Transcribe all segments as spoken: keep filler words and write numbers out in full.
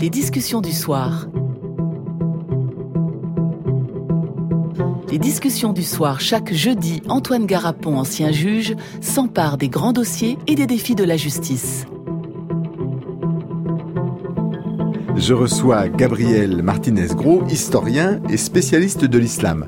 Les discussions du soir. Les discussions du soir, chaque jeudi, Antoine Garapon, ancien juge, s'empare des grands dossiers et des défis de la justice. Je reçois Gabriel Martinez-Gros, historien et spécialiste de l'islam.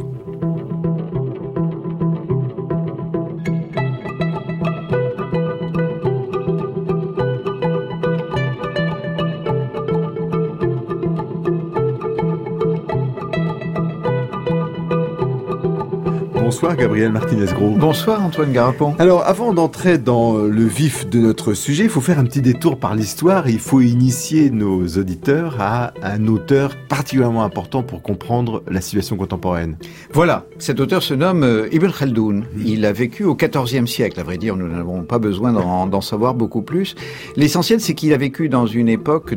Bonsoir Gabriel Martinez-Gros. Bonsoir Antoine Garapon. Alors avant d'entrer dans le vif de notre sujet, il faut faire un petit détour par l'histoire. Il faut initier nos auditeurs à un auteur particulièrement important pour comprendre la situation contemporaine. Voilà, cet auteur se nomme Ibn Khaldoun. Il a vécu au quatorzième siècle, à vrai dire, nous n'avons pas besoin d'en, d'en savoir beaucoup plus. L'essentiel, c'est qu'il a vécu dans une époque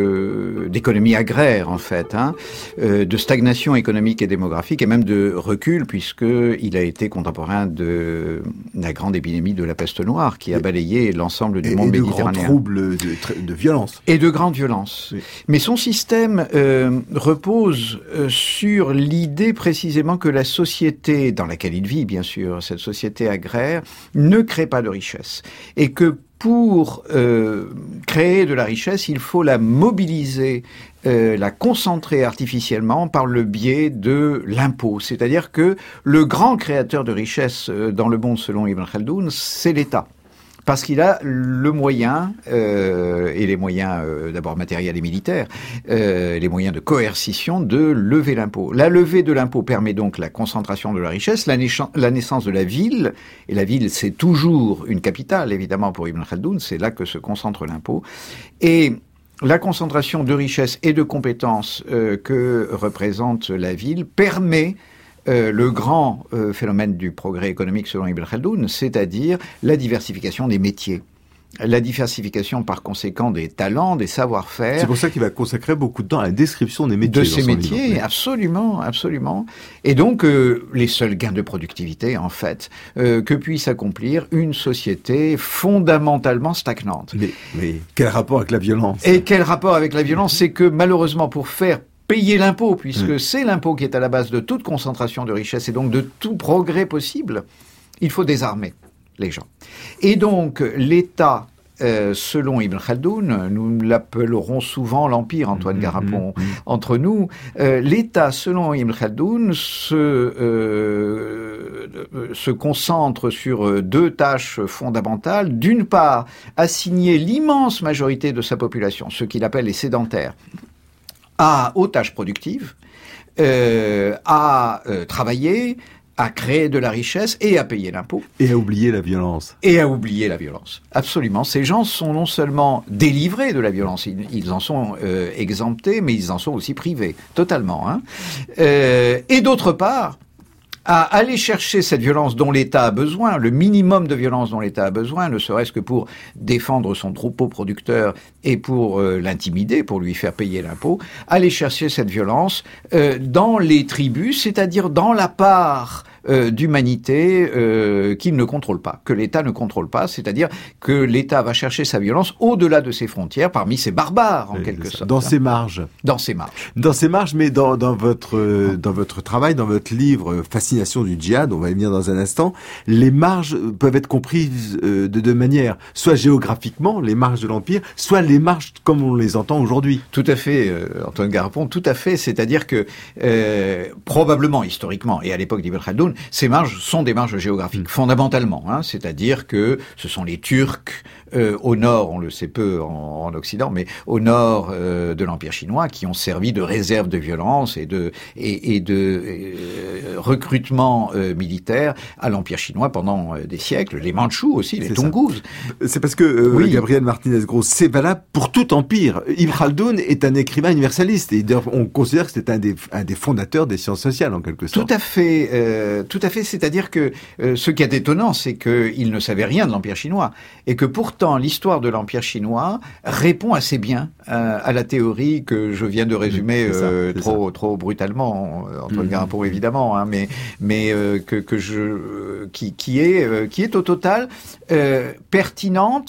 de, d'économie agraire, en fait, hein, euh, de stagnation économique et démographique, et même de recul, puisque il a été contemporain de la grande épidémie de la peste noire qui a balayé l'ensemble du et, monde et de méditerranéen. grands troubles de, de violence. Et de grandes violences. Oui. Mais son système euh, repose euh, sur l'idée précisément que la société dans laquelle il vit, bien sûr, cette société agraire, ne crée pas de richesse. Et que pour euh, créer de la richesse, il faut la mobiliser, euh, la concentrer artificiellement par le biais de l'impôt. C'est-à-dire que le grand créateur de richesse euh, dans le monde, selon Ibn Khaldoun, c'est l'État. Parce qu'il a le moyen, euh, et les moyens euh, d'abord matériels et militaires, euh, les moyens de coercition de lever l'impôt. La levée de l'impôt permet donc la concentration de la richesse, la, naissance, la naissance de la ville, et la ville c'est toujours une capitale évidemment pour Ibn Khaldoun, c'est là que se concentre l'impôt, et la concentration de richesse et de compétences euh, que représente la ville permet Euh, le grand euh, phénomène du progrès économique selon Ibn Khaldoun, c'est-à-dire la diversification des métiers. La diversification par conséquent des talents, des savoir-faire. C'est pour ça qu'il va consacrer beaucoup de temps à la description des métiers. De ces métiers, livre. absolument, absolument. Et donc, euh, les seuls gains de productivité, en fait, euh, que puisse accomplir une société fondamentalement stagnante. Mais, mais quel rapport avec la violence ? Et quel rapport avec la violence ? C'est que malheureusement, pour faire payer l'impôt, puisque mmh. c'est l'impôt qui est à la base de toute concentration de richesse et donc de tout progrès possible, il faut désarmer les gens. Et donc, l'État, euh, selon Ibn Khaldoun, nous l'appellerons souvent l'Empire, Antoine mmh, Garapon, mmh, mmh. entre nous, euh, l'État, selon Ibn Khaldoun, se, euh, se concentre sur deux tâches fondamentales. D'une part, assigner l'immense majorité de sa population, ce qu'il appelle les sédentaires, à, aux tâches productives, euh, à euh, travailler, à créer de la richesse et à payer l'impôt. Et à oublier la violence. Et à oublier la violence. Absolument. Ces gens sont non seulement délivrés de la violence, ils, ils en sont euh, exemptés, mais ils en sont aussi privés, totalement. Hein. Euh, et d'autre part, à aller chercher cette violence dont l'État a besoin, le minimum de violence dont l'État a besoin, ne serait-ce que pour défendre son troupeau producteur et pour euh, l'intimider, pour lui faire payer l'impôt, aller chercher cette violence euh, dans les tribus, c'est-à-dire dans la part euh, d'humanité euh, qu'il ne contrôle pas, que l'État ne contrôle pas, c'est-à-dire que l'État va chercher sa violence au-delà de ses frontières, parmi ses barbares, en oui, quelque sorte. Dans ses marges. Dans ses marges. Dans ses marges, mais dans, dans, votre, euh, dans votre travail, dans votre livre « Fascination du djihad », on va y venir dans un instant, les marges peuvent être comprises euh, de deux manières. Soit géographiquement, les marges de l'Empire, soit les marges comme on les entend aujourd'hui. Tout à fait, euh, Antoine Garapon, tout à fait. C'est-à-dire que, euh, probablement, historiquement, et à l'époque d'Ibn Khaldoun, ces marges sont des marges géographiques, mmh. fondamentalement. Hein, c'est-à-dire que ce sont les Turcs, euh, au nord, on le sait peu en, en Occident, mais au nord euh, de l'Empire chinois, qui ont servi de réserve de violence et de, et, et de euh, recrutement euh, militaire à l'Empire chinois pendant euh, des siècles. Les Mandchous aussi, les Tungus. C'est parce que, euh, oui. Gabriel Martinez-Gros, c'est valable pour tout empire. Ibn Khaldoun est un écrivain universaliste. Et on considère que c'est un des, un des fondateurs des sciences sociales, en quelque sorte. Tout à fait. Euh, tout à fait. C'est-à-dire que euh, ce qui est étonnant, c'est qu'il ne savait rien de l'Empire chinois. Et que pourtant, l'histoire de l'Empire chinois répond assez bien euh, à la théorie que je viens de résumer mmh, ça, euh, trop, ça. trop brutalement, Antoine mmh. Garapon, évidemment, hein, mais, mais euh, que, que je, qui, qui, est, euh, qui est au total euh, pertinente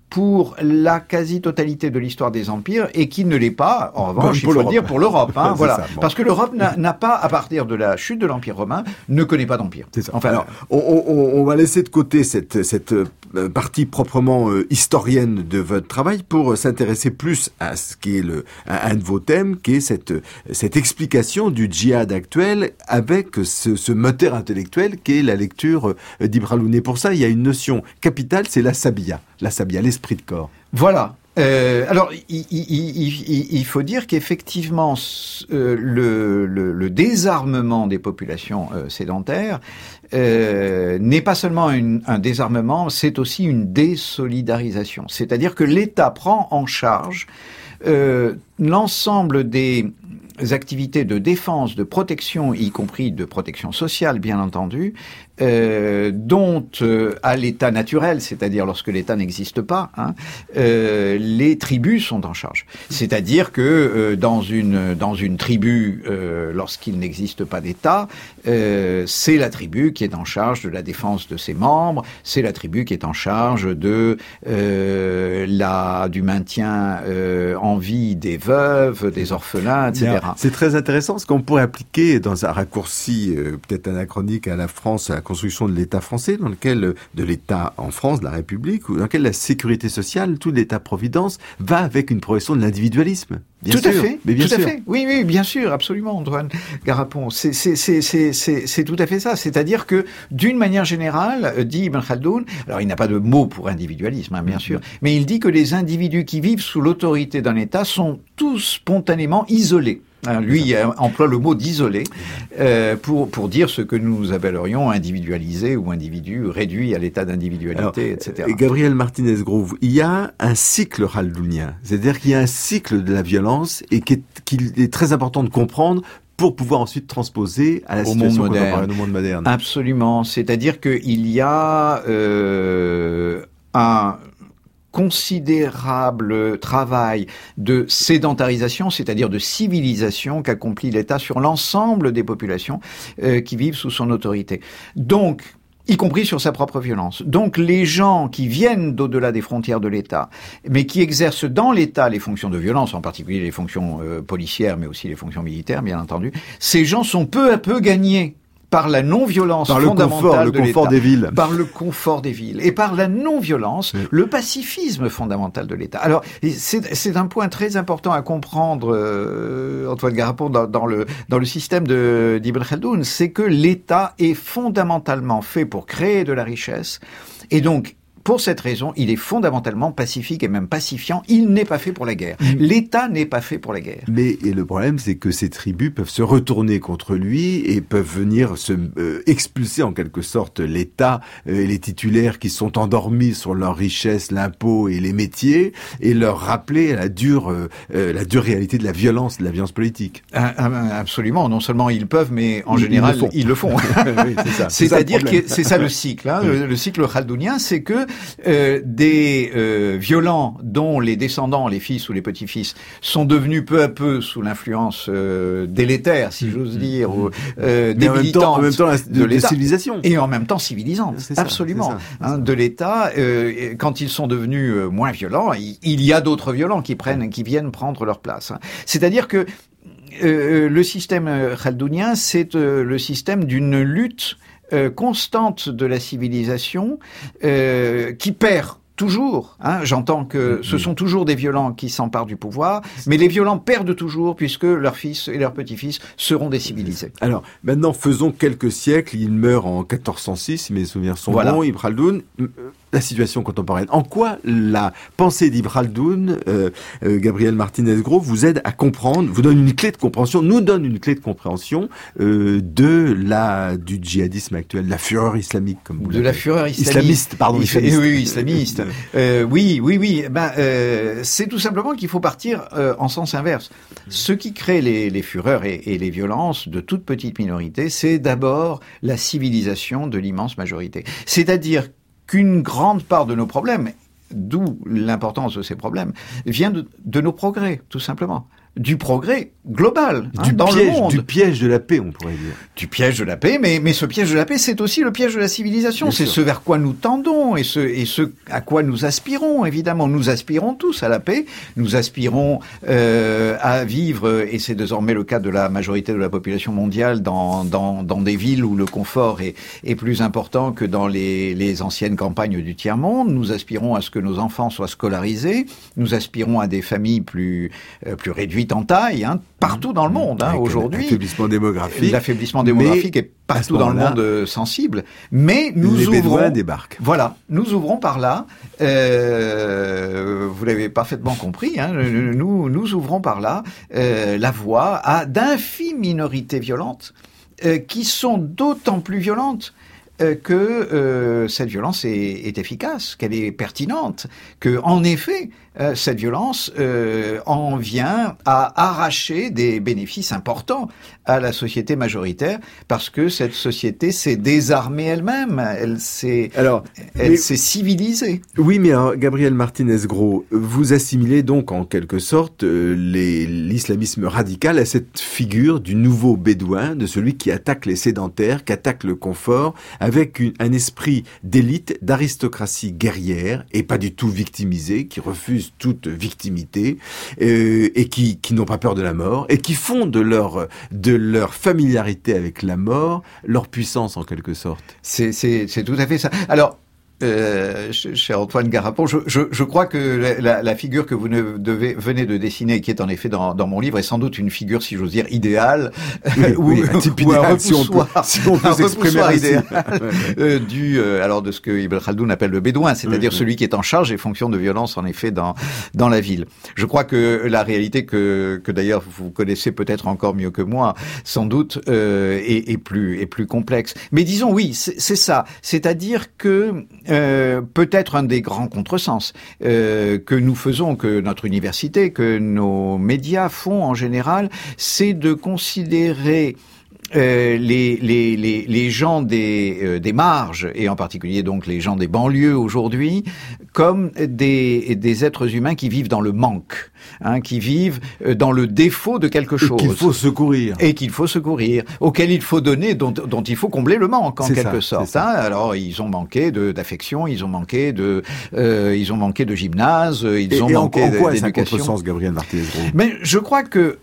pour la quasi-totalité de l'histoire des empires et qui ne l'est pas, en revanche, il faut le dire, pour l'Europe. Hein, voilà. Ça, bon. Parce que l'Europe n'a, n'a pas, à partir de la chute de l'Empire romain, ne connaît pas d'empire. C'est ça. Enfin, alors, on, on, on va laisser de côté cette, cette partie proprement euh, historienne de votre travail pour s'intéresser plus à ce qui est le, à un de vos thèmes, qui est cette, cette explication du djihad actuel avec ce, ce moteur intellectuel qui est la lecture d'Ibn Khaldoun. Et pour ça, il y a une notion capitale, c'est la sabia. La sabia, l'esprit de corps. Voilà. Euh, alors, il, il, il, il faut dire qu'effectivement, euh, le, le, le désarmement des populations euh, sédentaires euh, n'est pas seulement une, un désarmement, c'est aussi une désolidarisation. C'est-à-dire que l'État prend en charge euh, l'ensemble des activités de défense, de protection, y compris de protection sociale, bien entendu, euh, dont euh, à l'état naturel, c'est-à-dire lorsque l'État n'existe pas, hein, euh, les tribus sont en charge. C'est-à-dire que euh, dans une dans une tribu, euh, lorsqu'il n'existe pas d'État, euh, c'est la tribu qui est en charge de la défense de ses membres, c'est la tribu qui est en charge de euh, la du maintien euh, en vie des veuves, des orphelins, et cetera. C'est très intéressant, ce qu'on pourrait appliquer dans un raccourci euh, peut-être anachronique à la France, à la construction de l'État français, dans lequel, de l'État en France, de la République, dans lequel la sécurité sociale, tout l'État-providence, va avec une progression de l'individualisme. Bien tout sûr, à fait, mais bien tout sûr. à fait. Oui, oui, bien sûr, absolument, Antoine Garapon. C'est, c'est, c'est, c'est, c'est, c'est tout à fait ça. C'est-à-dire que, d'une manière générale, dit Ibn Khaldoun, alors il n'a pas de mot pour individualisme, hein, bien mm-hmm. sûr, mais il dit que les individus qui vivent sous l'autorité d'un État sont tous spontanément isolés. Alors lui il emploie le mot d'isolé euh, pour pour dire ce que nous appellerions individualisé ou individu réduit à l'état d'individualité, alors, et cetera. Gabriel Martinez-Groove, il y a un cycle khaldounien, c'est-à-dire qu'il y a un cycle de la violence et qu'il est, qu'il est très important de comprendre pour pouvoir ensuite transposer à la au situation monde moderne. contemporaine, au monde moderne. Absolument, c'est-à-dire qu'il y a euh, un considérable travail de sédentarisation, c'est-à-dire de civilisation qu'accomplit l'État sur l'ensemble des populations euh, qui vivent sous son autorité. Donc, y compris sur sa propre violence. Donc les gens qui viennent d'au-delà des frontières de l'État, mais qui exercent dans l'État les fonctions de violence, en particulier les fonctions euh, policières, mais aussi les fonctions militaires, bien entendu, ces gens sont peu à peu gagnés par la non-violence par le fondamentale confort, le de confort l'État, des villes, par le confort des villes, et par la non-violence, oui. le pacifisme fondamental de l'État. Alors, c'est, c'est un point très important à comprendre, euh, Antoine Garapon, dans, dans le dans le système de d'Ibn Khaldoun, c'est que l'État est fondamentalement fait pour créer de la richesse, et donc pour cette raison, il est fondamentalement pacifique et même pacifiant. Il n'est pas fait pour la guerre. Mmh. L'État n'est pas fait pour la guerre. Mais et le problème, c'est que ces tribus peuvent se retourner contre lui et peuvent venir se euh, expulser en quelque sorte l'État euh, et les titulaires qui sont endormis sur leur richesse, l'impôt et les métiers, et leur rappeler la dure, euh, euh, la dure réalité de la violence, de la violence politique. Ah, absolument. Non seulement ils peuvent, mais en ils, général, ils le font. Ils le font. Oui, c'est ça. C'est-à-dire c'est que c'est ça le cycle. Hein. Oui. Le, le cycle khaldounien, c'est que Euh, des euh, violents dont les descendants, les fils ou les petits-fils, sont devenus peu à peu sous l'influence euh, délétère, si j'ose dire, ou euh, débilitantes en même temps, en même temps de, de l'État, de civilisation, et en même temps civilisantes, c'est absolument, ça, c'est ça, hein, de l'État. Euh, quand ils sont devenus euh, moins violents, il, il y a d'autres violents qui prennent, qui viennent prendre leur place. Hein. C'est-à-dire que euh, le système khaldounien, c'est euh, le système d'une lutte Euh, constante de la civilisation euh, qui perd toujours. Hein, j'entends que ce sont toujours des violents qui s'emparent du pouvoir, mais les violents perdent toujours puisque leurs fils et leurs petits-fils seront décivilisés. Alors, maintenant, faisons quelques siècles. Il meurt en quatorze cent six, si mes souvenirs sont voilà. bons, Ibn Khaldoun. La situation contemporaine. En quoi la pensée d'Ibn Khaldoun, euh, euh, Gabriel Martinez-Groove, vous aide à comprendre, vous donne une clé de compréhension, nous donne une clé de compréhension euh, de la du djihadisme actuel, de la fureur islamique, comme vous de la fureur islamiste. islamiste, pardon, islamiste. Oui, oui, islamiste. euh, oui, oui, oui. Ben, euh, c'est tout simplement qu'il faut partir euh, en sens inverse. Ce qui crée les, les fureurs et, et les violences de toute petite minorité, c'est d'abord la civilisation de l'immense majorité. C'est-à-dire qu'une grande part de nos problèmes, d'où l'importance de ces problèmes, vient de, de nos progrès, tout simplement. du progrès global hein, du dans piège, le monde. Du piège de la paix, on pourrait dire. Du piège de la paix, mais, mais ce piège de la paix, c'est aussi le piège de la civilisation. Bien c'est sûr. Ce vers quoi nous tendons et ce, et ce à quoi nous aspirons, évidemment. Nous aspirons tous à la paix, nous aspirons euh, à vivre, et c'est désormais le cas de la majorité de la population mondiale, dans, dans, dans des villes où le confort est, est plus important que dans les, les anciennes campagnes du tiers-monde. Nous aspirons à ce que nos enfants soient scolarisés, nous aspirons à des familles plus, euh, plus réduites en taille, hein, partout dans le monde hein, aujourd'hui. L'affaiblissement démographique. L'affaiblissement démographique est partout dans le monde sensible. Mais nous les ouvrons... Bédouins débarquent. Voilà, nous ouvrons par là, euh, vous l'avez parfaitement compris, hein, nous, nous ouvrons par là euh, la voie à d'infimes minorités violentes euh, qui sont d'autant plus violentes Euh, que euh, cette violence est, est efficace, qu'elle est pertinente, que en effet euh, cette violence euh, en vient à arracher des bénéfices importants à la société majoritaire, parce que cette société s'est désarmée elle-même, elle s'est, alors, elle mais, s'est civilisée. Oui, mais alors, Gabriel Martinez-Gros, vous assimilez donc en quelque sorte euh, les, l'islamisme radical à cette figure du nouveau bédouin, de celui qui attaque les sédentaires, qui attaque le confort, avec une, un esprit d'élite, d'aristocratie guerrière, et pas du tout victimisée, qui refuse toute victimité, euh, et qui, qui n'ont pas peur de la mort, et qui font de leur, de leur familiarité avec la mort leur puissance en quelque sorte. C'est, c'est, c'est tout à fait ça. Alors, Euh, cher Antoine Garapon, je, je, je crois que la, la, la figure que vous ne devez, venez de dessiner, qui est en effet dans, dans mon livre, est sans doute une figure, si j'ose dire, idéale, oui, ou, oui, un type ou idéal, un repoussoir, si on peut, si on peut s'exprimer ainsi. idéal, euh, du, euh, alors de ce que Ibn Khaldoun appelle le bédouin, c'est-à-dire mmh, celui qui est en charge des fonctions de violence, en effet, dans dans la ville. Je crois que la réalité que que d'ailleurs vous connaissez peut-être encore mieux que moi, sans doute, euh, est, est plus est plus complexe. Mais disons oui, c'est, c'est ça, c'est-à-dire que Euh, peut-être un des grands contresens euh, que nous faisons, que notre université, que nos médias font en général, c'est de considérer Euh, les, les, les, les gens des, euh, des marges, et en particulier donc les gens des banlieues aujourd'hui, comme des, des êtres humains qui vivent dans le manque, hein, qui vivent dans le défaut de quelque chose. Et qu'il faut secourir. Et qu'il faut secourir, auquel il faut donner, dont, dont il faut combler le manque, en c'est quelque ça, sorte. Hein. Alors, ils ont manqué de, d'affection, ils ont manqué de, euh, ils ont manqué de gymnase, ils et, ont et manqué en, en quoi d'éducation. Est-ce un contresens, Gabriel Martinez-Gros ? Mais je crois que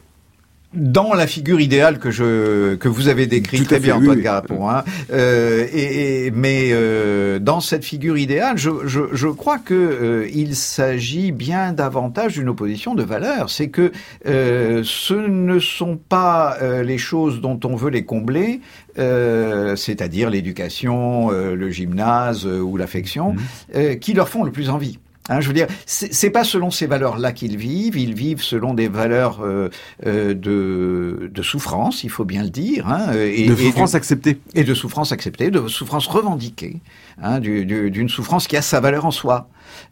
dans la figure idéale que je que vous avez décrite très bien, oui, Antoine oui. Garapon, hein, euh, et, et mais euh, dans cette figure idéale, je je, je crois que euh, il s'agit bien davantage d'une opposition de valeurs. C'est que euh, ce ne sont pas euh, les choses dont on veut les combler, euh, c'est-à-dire l'éducation, euh, le gymnase euh, ou l'affection, mmh. euh, qui leur font le plus envie. Hein, je veux dire, c'est, c'est pas selon ces valeurs-là qu'ils vivent. Ils vivent selon des valeurs euh, euh, de, de souffrance, il faut bien le dire, hein, et de souffrance et acceptée, et de souffrance acceptée, de souffrance revendiquée, hein, du, du, d'une souffrance qui a sa valeur en soi.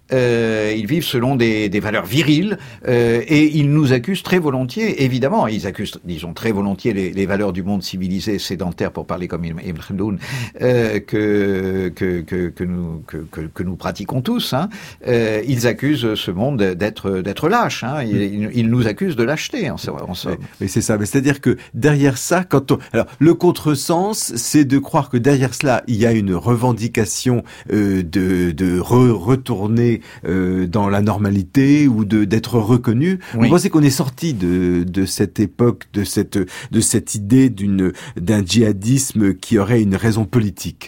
Euh, ils vivent selon des, des valeurs viriles euh, et ils nous accusent très volontiers, évidemment, ils accusent, disons, très volontiers les, les valeurs du monde civilisé, sédentaire, pour parler comme Ibn Khaldoun, euh, que, que, que, que, nous, que, que, que nous pratiquons tous. Hein. Euh, ils accusent ce monde d'être, d'être lâche. Hein. Ils, ils nous accusent de lâcheté, en somme. Mais, mais c'est ça. Mais c'est-à-dire que derrière ça, quand on... Alors, le contresens, c'est de croire que derrière cela, il y a une revendication euh, de, de re- retourner Euh, dans la normalité ou de d'être reconnu. Oui. Vous pensez qu'on est sorti de de cette époque, de cette de cette idée d'une d'un djihadisme qui aurait une raison politique,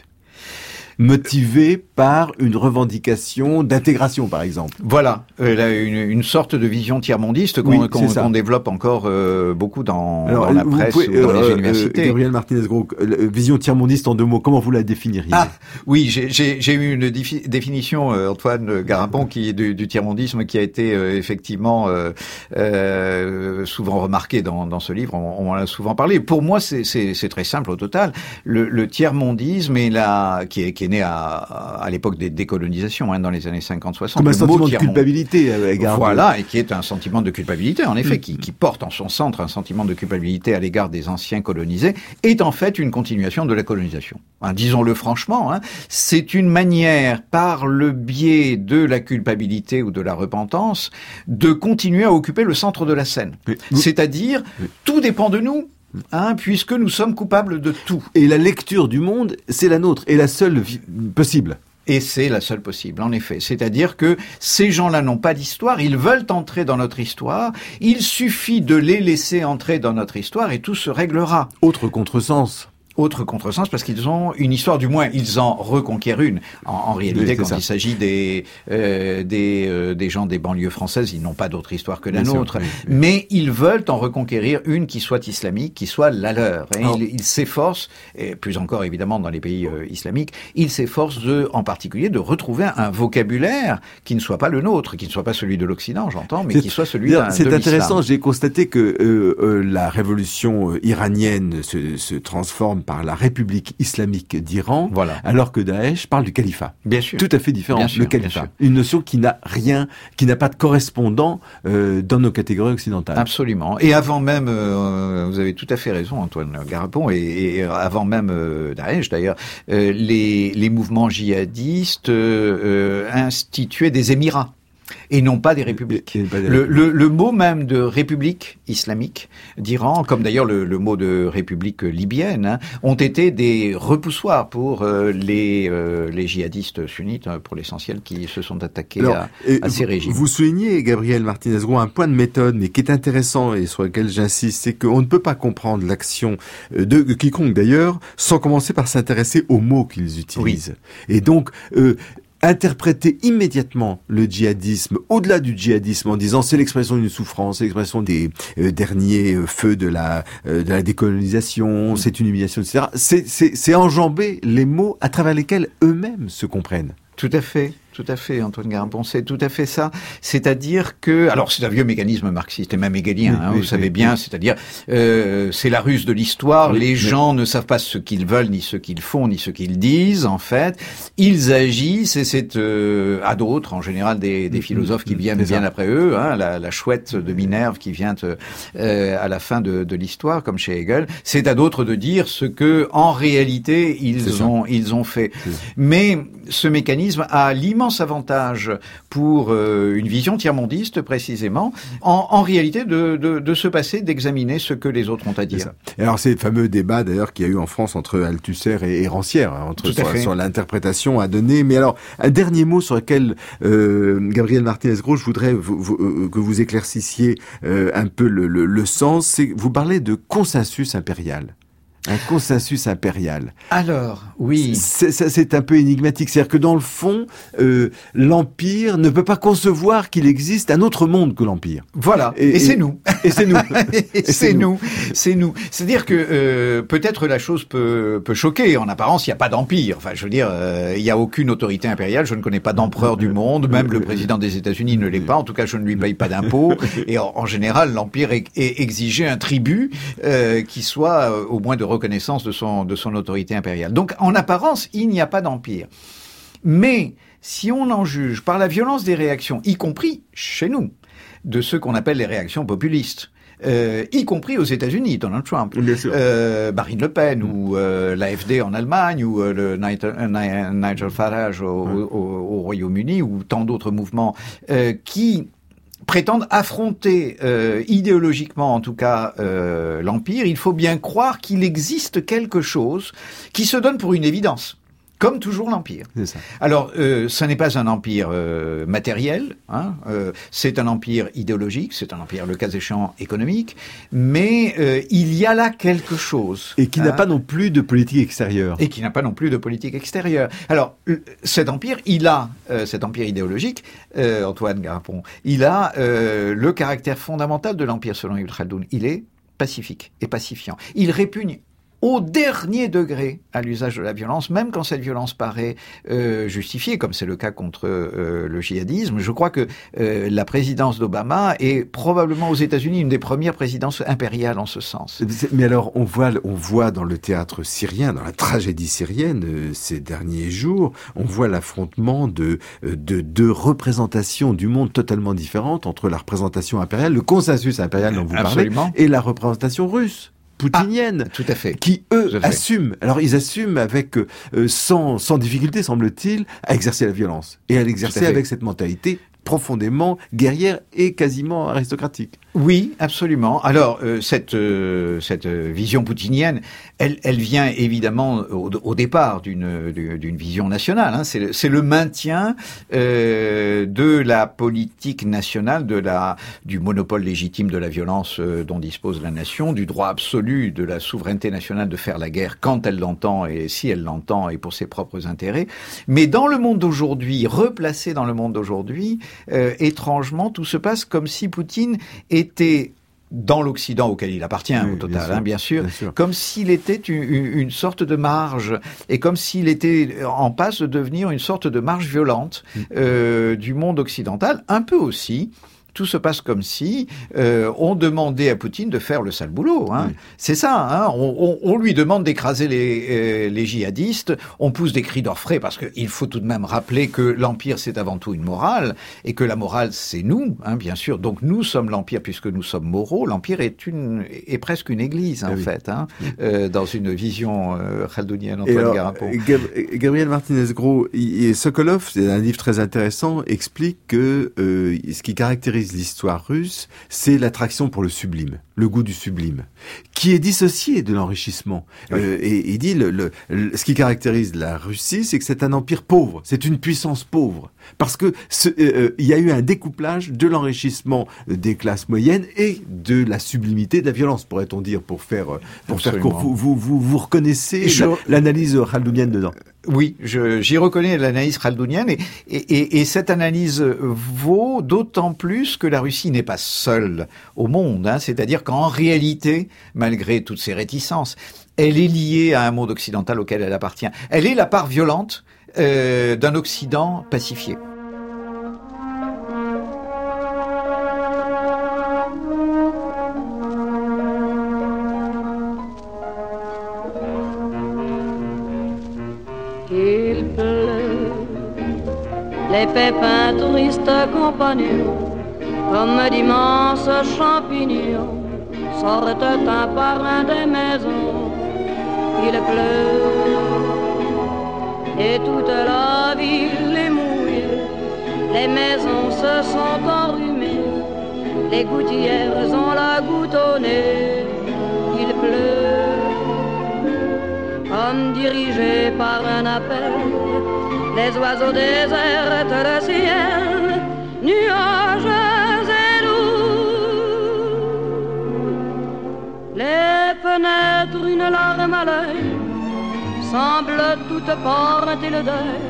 motivé par une revendication d'intégration, par exemple. Voilà, euh, une, une sorte de vision tiers-mondiste qu'on, oui, qu'on, qu'on développe encore euh, beaucoup dans, Alors, dans la presse pouvez, ou dans euh, les universités. Euh, Gabriel Martinez-Gros, vision tiers-mondiste en deux mots, comment vous la définiriez ? Ah, oui, j'ai, j'ai, j'ai eu une défi- définition, euh, Antoine Garapon, qui est du, du tiers-mondisme, qui a été euh, effectivement euh, euh, souvent remarquée dans, dans ce livre. On, on en a souvent parlé. Pour moi, c'est, c'est, c'est très simple au total. Le, le tiers-mondisme est la, qui est, qui qui est né à, à l'époque des décolonisations, hein, dans les années cinquante soixante. Comme un Le mot sentiment qui de remonte- culpabilité à l'égard de- Voilà, et qui est un sentiment de culpabilité, en effet, qui, qui porte en son centre un sentiment de culpabilité à l'égard des anciens colonisés, est en fait une continuation de la colonisation. Hein, disons-le franchement, hein, c'est une manière, par le biais de la culpabilité ou de la repentance, de continuer à occuper le centre de la scène. Mais vous- C'est-à-dire, Oui. tout dépend de nous, hein, puisque nous sommes coupables de tout. Et la lecture du monde, c'est la nôtre, et la seule vi- possible. Et c'est la seule possible, en effet. C'est-à-dire que ces gens-là n'ont pas d'histoire, ils veulent entrer dans notre histoire, il suffit de les laisser entrer dans notre histoire et tout se réglera. Autre contresens. Autre contresens, parce qu'ils ont une histoire, du moins ils en reconquièrent une. En, en réalité, Oui, c'est quand ça. il s'agit des euh, des, euh, des gens des banlieues françaises, ils n'ont pas d'autre histoire que la Bien sûr, nôtre. oui, oui. Mais ils veulent en reconquérir une qui soit islamique, qui soit la leur. Et Alors- ils ils s'efforcent, et plus encore évidemment dans les pays euh, islamiques, ils s'efforcent de, en particulier, de retrouver un vocabulaire qui ne soit pas le nôtre, qui ne soit pas celui de l'Occident, j'entends, mais C'est- qui soit celui D'ailleurs, d'un, C'est de intéressant, l'islam. j'ai constaté que euh, euh, la révolution euh, iranienne se, se transforme par la République islamique d'Iran, Voilà. alors que Daesh parle du califat. Bien sûr. Tout à fait différent, Bien sûr, le bien califat. sûr. Une notion qui n'a rien, qui n'a pas de correspondant euh, dans nos catégories occidentales. Absolument. Et avant même, euh, vous avez tout à fait raison, Antoine Garapon, et, et avant même euh, Daesh d'ailleurs, euh, les, les mouvements djihadistes euh, euh, instituaient des émirats et non pas des républiques. Et- et pas des Le, républiques. le, le mot même de république islamique d'Iran, comme d'ailleurs le, le mot de république libyenne, hein, ont été des repoussoirs pour euh, les, euh, les djihadistes sunnites, hein, pour l'essentiel, qui se sont attaqués Alors, à, et à ces vous- régimes. Vous soulignez, Gabriel Martinez-Gros, un point de méthode, mais qui est intéressant et sur lequel j'insiste, c'est qu'on ne peut pas comprendre l'action euh, de quiconque d'ailleurs, sans commencer par s'intéresser aux mots qu'ils utilisent. Et donc, euh, interpréter immédiatement le djihadisme, au-delà du djihadisme, en disant c'est l'expression d'une souffrance, c'est l'expression des euh, derniers euh, feux de la, euh, de la décolonisation, c'est une humiliation, et cetera. C'est, c'est, c'est enjamber les mots à travers lesquels eux-mêmes se comprennent. Tout à fait, tout à fait, Antoine Garapon, c'est tout à fait ça. C'est-à-dire que, alors c'est un vieux mécanisme marxiste et même hegelien, Oui, hein, oui, vous savez oui, bien, oui. c'est-à-dire euh, c'est la ruse de l'histoire. Oui, Les mais- gens ne savent pas ce qu'ils veulent, ni ce qu'ils font, ni ce qu'ils disent. En fait, ils agissent et c'est euh, à d'autres, en général des, des Mm, philosophes qui mm, viennent c'est ça. bien après eux. Hein, la, la chouette de Minerve qui vient euh, à la fin de, de l'histoire, comme chez Hegel. C'est à d'autres de dire ce que, en réalité, C'est ils ça. ont ils ont fait. C'est ça. Mais ce mécanisme a l'immense avantage pour euh, une vision tiers-mondiste, précisément, en, en réalité de, de, de se passer d'examiner ce que les autres ont à C'est dire. ça. Et alors c'est le fameux débat d'ailleurs qu'il y a eu en France entre Althusser et, et Rancière, hein, entre Tout à sur, fait. sur l'interprétation à donner. Mais alors un dernier mot sur lequel euh, Gabriel Martinez-Gros, je voudrais vous, vous, euh, que vous éclaircissiez euh, un peu le, le, le sens. C'est que vous parlez de consensus impérial. Un consensus impérial. Alors, oui. C'est, ça, c'est un peu énigmatique. C'est-à-dire que dans le fond, euh, l'Empire ne peut pas concevoir qu'il existe un autre monde que l'Empire. Voilà. Et- Et, et- c'est nous. Et c'est nous. Et c'est nous. C'est nous. C'est-à-dire que euh, peut-être la chose peut, peut choquer. En apparence, il n'y a pas d'empire. Enfin, je veux dire, euh, il n'y a aucune autorité impériale. Je ne connais pas d'empereur du monde. Même le président des États-Unis ne l'est pas. En tout cas, je ne lui paye pas d'impôts. Et en, en général, l'empire est, est exigeait un tribut euh, qui soit euh, au moins de reconnaissance de son de son autorité impériale. Donc, en apparence, il n'y a pas d'empire. Mais si on en juge par la violence des réactions, y compris chez nous, de ce qu'on appelle les réactions populistes, euh, y compris aux États-Unis, Donald Trump, Bien sûr. euh, Marine Le Pen ou euh, l'A F D en Allemagne ou euh, le Nigel, euh, Nigel Farage au, au, au Royaume-Uni ou tant d'autres mouvements euh, qui prétendent affronter euh, idéologiquement en tout cas euh, l'Empire, il faut bien croire qu'il existe quelque chose qui se donne pour une évidence. Comme toujours l'Empire. C'est ça. Alors, euh, ça n'est pas un empire euh, matériel, hein, euh, c'est un empire idéologique, c'est un empire, le cas échéant, économique, mais euh, il y a là quelque chose. Et qui n'a hein, pas non plus de politique extérieure. et qui n'a pas non plus de politique extérieure. Alors, euh, cet empire, il a, euh, cet empire idéologique, euh, Antoine Garapon, il a euh, le caractère fondamental de l'empire selon Ibn Khaldoun. Il est pacifique et pacifiant. Il répugne au dernier degré à l'usage de la violence, même quand cette violence paraît euh, justifiée, comme c'est le cas contre euh, le djihadisme. Je crois que euh, la présidence d'Obama est probablement aux États-Unis une des premières présidences impériales en ce sens. Mais alors, on voit, on voit dans le théâtre syrien, dans la tragédie syrienne, euh, ces derniers jours, on voit l'affrontement de de deux représentations du monde totalement différentes entre la représentation impériale, le consensus impérial dont vous Absolument. parlez, et la représentation russe. Poutinienne, ah, tout à fait. qui eux assument. Alors ils assument avec euh, sans sans difficulté, semble-t-il, à exercer la violence et à l'exercer avec cette mentalité profondément guerrière et quasiment aristocratique. Oui, absolument. Alors euh, cette euh, cette vision poutinienne, elle elle vient évidemment au, au départ d'une d'une vision nationale. Hein. C'est le, c'est le maintien euh, de la politique nationale, de la du monopole légitime de la violence euh, dont dispose la nation, du droit absolu de la souveraineté nationale de faire la guerre quand elle l'entend et si elle l'entend et pour ses propres intérêts. Mais dans le monde d'aujourd'hui, replacé dans le monde d'aujourd'hui, euh, étrangement, tout se passe comme si Poutine était était dans l'Occident auquel il appartient oui, au total, bien sûr, hein, bien, sûr, bien sûr, comme s'il était une, une sorte de marge et comme s'il était en passe de devenir une sorte de marge violente mmh. euh, du monde occidental, un peu aussi. Tout se passe comme si euh, on demandait à Poutine de faire le sale boulot. Hein. Oui. C'est ça. Hein. On, on, on lui demande d'écraser les, euh, les djihadistes. On pousse des cris d'orfraie parce qu'il faut tout de même rappeler que l'empire c'est avant tout une morale et que la morale c'est nous, hein, bien sûr. Donc nous sommes l'empire puisque nous sommes moraux. L'empire est une est presque une église en oui. fait, hein, oui. euh, dans une vision euh, chaldonienne. Antoine Garapon. Gab- Gabriel Martinez-Gros, Sokolov, c'est un livre très intéressant, explique que euh, ce qui caractérise l'histoire russe, c'est l'attraction pour le sublime, le goût du sublime, qui est dissocié de l'enrichissement. Oui. Euh, et il dit, le, le, le, ce qui caractérise la Russie, c'est que c'est un empire pauvre, c'est une puissance pauvre, parce que ce, euh, il y a eu un découplage de l'enrichissement des classes moyennes et de la sublimité de la violence, pourrait-on dire, pour faire, pour faire court. Vous, vous, vous, vous reconnaissez Je... la, l'analyse chaldounienne dedans? Oui, je, j'y reconnais l'analyse chaldounienne et, et, et, et cette analyse vaut d'autant plus que la Russie n'est pas seule au monde, hein, c'est-à-dire qu'en réalité, malgré toutes ses réticences, elle est liée à un monde occidental auquel elle appartient. Elle est la part violente euh, d'un Occident pacifié. Il pleut, les pépins tristes compagnons, comme d'immenses champignons, sortent un par un des maisons. Il pleut, et toute la ville est mouillée, les maisons se sont enrhumées, les gouttières ont la goutte au nez. Il pleut, comme dirigé par un appel, les oiseaux désertent le ciel, nuages et doux. Les fenêtres, une larme à l'œil, semblent toutes porter le deuil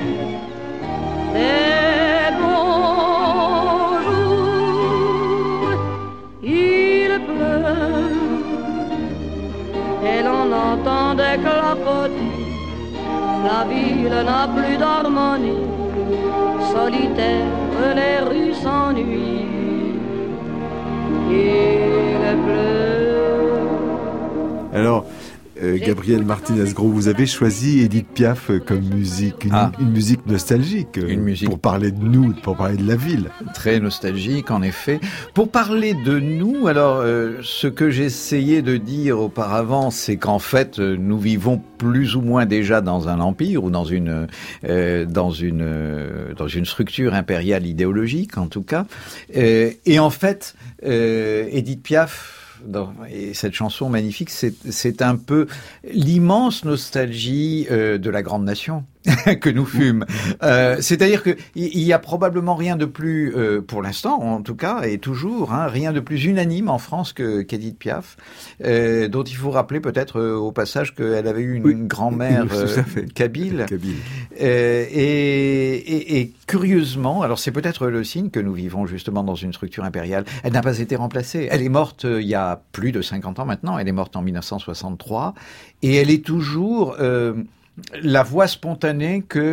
des bons jours. Il pleut et l'on entend des clapotis. La ville n'a plus d'harmonie, solitaire les rues s'ennuient. Il pleut. Alors, euh, Gabriel Martinez-Gros, vous avez choisi Édith Piaf comme musique, une, ah. une musique nostalgique, une musique pour parler de nous, pour parler de la ville. Très nostalgique, en effet. Pour parler de nous, alors, euh, ce que j'essayais de dire auparavant, c'est qu'en fait, euh, nous vivons plus ou moins déjà dans un empire ou dans une euh, dans une euh, dans une structure impériale idéologique, en tout cas. Euh, et en fait, euh, Édith Piaf. Dans, et cette chanson magnifique, c'est, c'est un peu l'immense nostalgie euh, de la grande nation. que nous fûmes. Euh, c'est-à-dire que il y a probablement rien de plus, euh, pour l'instant, en tout cas, et toujours, hein, rien de plus unanime en France que qu'Édith Piaf, euh, dont il faut rappeler peut-être euh, au passage qu'elle avait eu une, oui, une grand-mère euh, kabyle. kabyle. Euh, et, et, et curieusement, alors c'est peut-être le signe que nous vivons justement dans une structure impériale. Elle n'a pas été remplacée. Elle est morte euh, il y a plus de cinquante ans maintenant. Elle est morte en mille neuf cent soixante-trois, et elle est toujours euh, la voix spontanée que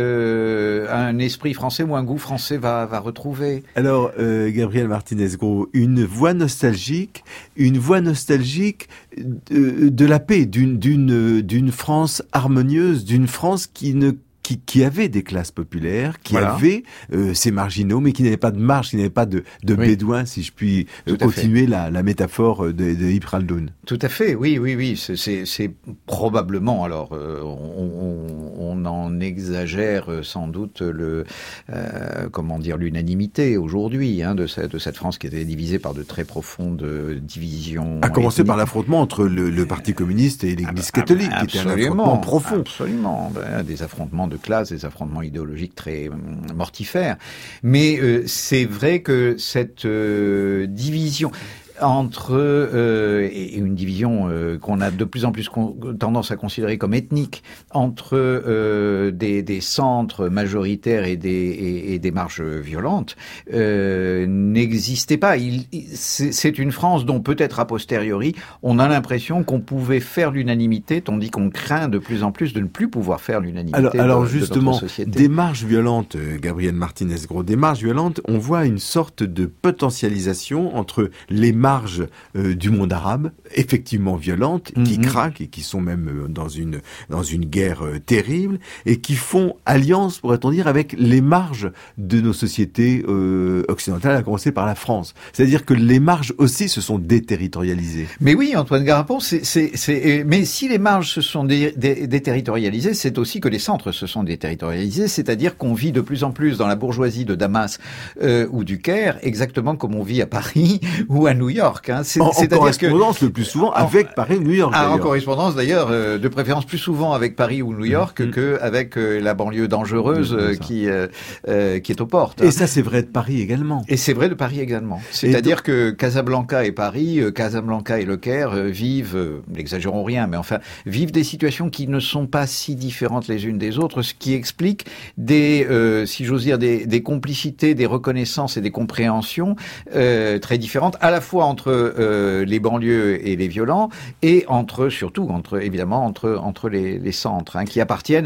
euh, un esprit français ou un goût français va, va retrouver. Alors, euh, Gabriel Martinez-Gros, une voix nostalgique, une voix nostalgique de, de la paix, d'une, d'une, d'une France harmonieuse, d'une France qui ne Qui, qui avait des classes populaires, qui voilà. avait euh, ces marginaux, mais qui n'avait pas de marge, qui n'avait pas de, de oui. bédouins, si je puis euh, continuer la, la métaphore de, de Ibn Khaldoun. Tout à fait, oui, oui, oui. C'est, c'est, c'est probablement, alors, euh, on, on, on en exagère sans doute le, euh, comment dire, l'unanimité aujourd'hui hein, de, cette, de cette France qui était divisée par de très profondes divisions. À commencer ethniques. Par l'affrontement entre le, le Parti communiste et l'Église ah, catholique, ah, qui était un affrontement profond. Absolument, ben, des affrontements de classe, des affrontements idéologiques très euh, mortifères. Mais euh, c'est vrai que cette euh, division entre euh, et une division euh, qu'on a de plus en plus con- tendance à considérer comme ethnique entre euh, des, des centres majoritaires et des, et, et des marges violentes euh, n'existait pas. Il, c'est, c'est une France dont peut-être a posteriori on a l'impression qu'on pouvait faire l'unanimité, tandis qu'on craint de plus en plus de ne plus pouvoir faire l'unanimité. Alors, alors de, justement, de notre société. Des marges violentes, Gabriel Martinez-Gros, des marges violentes, on voit une sorte de potentialisation entre les marges euh, du monde arabe, effectivement violentes, mm-hmm. qui craquent et qui sont même euh, dans une dans une guerre euh, terrible, et qui font alliance, pourrait-on dire, avec les marges de nos sociétés euh, occidentales, à commencer par la France. C'est-à-dire que les marges aussi se sont déterritorialisées. Mais oui, Antoine Garapon, c'est, c'est, c'est, mais si les marges se sont dé, dé, déterritorialisées, c'est aussi que les centres se sont déterritorialisés, c'est-à-dire qu'on vit de plus en plus dans la bourgeoisie de Damas euh, ou du Caire, exactement comme on vit à Paris ou à New York. Hein. C'est, en, en correspondance que, le plus souvent avec en, Paris ou New York. Ah, en correspondance d'ailleurs, euh, de préférence plus souvent avec Paris ou New York mmh. que avec euh, la banlieue dangereuse euh, qui euh, euh, qui est aux portes. Et hein. ça, c'est vrai de Paris également. Et c'est vrai de Paris également. C'est-à-dire et que Casablanca et Paris, euh, Casablanca et le Caire euh, vivent, euh, n'exagérons rien, mais enfin vivent des situations qui ne sont pas si différentes les unes des autres, ce qui explique des, euh, si j'ose dire, des, des complicités, des reconnaissances et des compréhensions euh, très différentes, à la fois entre euh, les banlieues et les violents, et entre, surtout, entre évidemment, entre, entre les, les centres, hein, qui appartiennent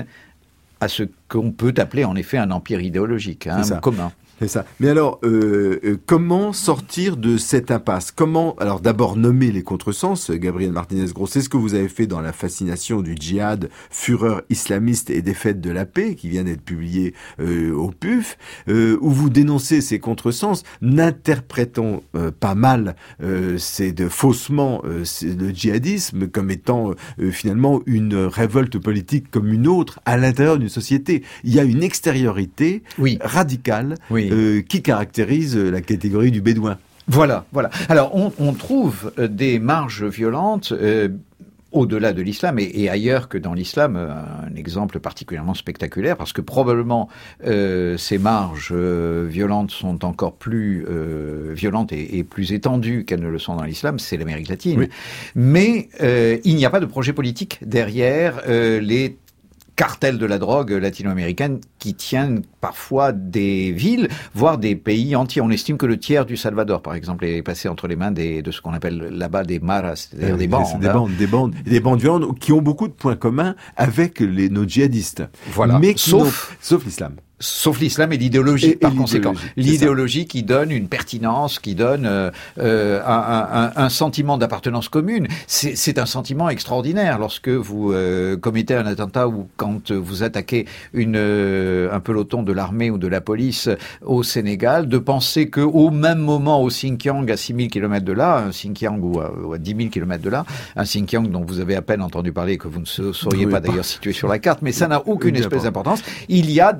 à ce qu'on peut appeler en effet un empire idéologique, hein, commun. C'est ça. Mais alors, euh, euh, comment sortir de cette impasse? Comment, alors d'abord nommer les contresens, Gabriel Martinez-Gros, c'est ce que vous avez fait dans La fascination du djihad, fureur islamiste et défaite de la paix, qui vient d'être publié euh, au P U F, euh, où vous dénoncez ces contresens. N'interprétons euh, pas mal euh, c'est de faussement euh, c'est le djihadisme comme étant euh, finalement une révolte politique comme une autre à l'intérieur d'une société. Il y a une extériorité oui. radicale. Oui. Euh, qui caractérise la catégorie du bédouin. Voilà, voilà. Alors, on, on trouve euh, des marges violentes euh, au-delà de l'islam et, et ailleurs que dans l'islam, euh, un exemple particulièrement spectaculaire, parce que probablement euh, ces marges euh, violentes sont encore plus euh, violentes et, et plus étendues qu'elles ne le sont dans l'islam, c'est l'Amérique latine. Oui. Mais euh, il n'y a pas de projet politique derrière euh, les cartels de la drogue latino-américaine qui tiennent parfois des villes, voire des pays entiers. On estime que le tiers du Salvador, par exemple, est passé entre les mains des, de ce qu'on appelle là-bas des maras, c'est-à-dire euh, des bandes. Des bandes, des bandes, des bandes violentes qui ont beaucoup de points communs avec les, nos djihadistes. Voilà. Mais qui sauf, sauf l'islam. Sauf l'islam et l'idéologie, et, par et conséquent. L'idéologie qui donne une pertinence, qui donne euh, euh, un, un, un sentiment d'appartenance commune. C'est, c'est un sentiment extraordinaire lorsque vous euh, commettez un attentat ou quand vous attaquez une, euh, un peloton de l'armée ou de la police au Sénégal, de penser que au même moment au Xinjiang, à six mille kilomètres de là, un Xinjiang ou à, ou à dix mille kilomètres de là, un Xinjiang dont vous avez à peine entendu parler, que vous ne sauriez oui, pas, pas d'ailleurs situé sur la carte, mais ça n'a aucune espèce d'importance, il y a des militants